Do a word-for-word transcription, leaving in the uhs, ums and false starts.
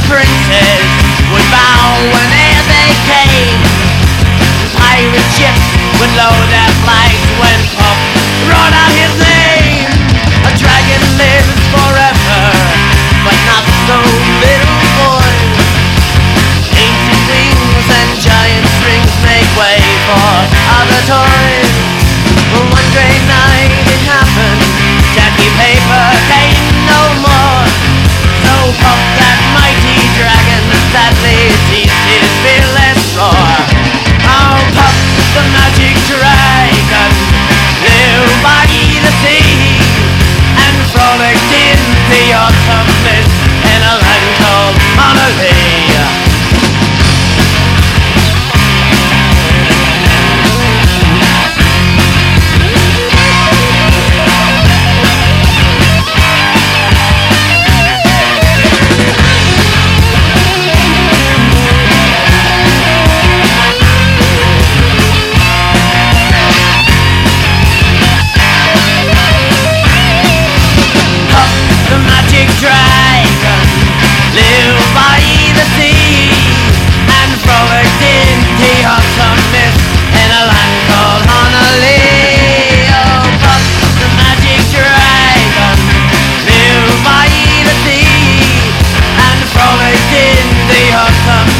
princes would bow whenever they came. Pirate ships would lower their flags when Puff brought out his name. A dragon lives forever, but not so little boys. Ancient wings and giant strings make way for other toys. One great night it happened, Jackie Paper came no more. So Puff, that mighty dragon, sadly ceased his fearless roar. Oh, Puff, the magic dragon, lived by the sea and frolicked in the autumn mist in a land called Honolulu. Dragon lived by the sea and frolicked in the autumn mist in a land called Honolulu. Oh, Puff, the magic dragon lived by the sea and frolicked in the autumn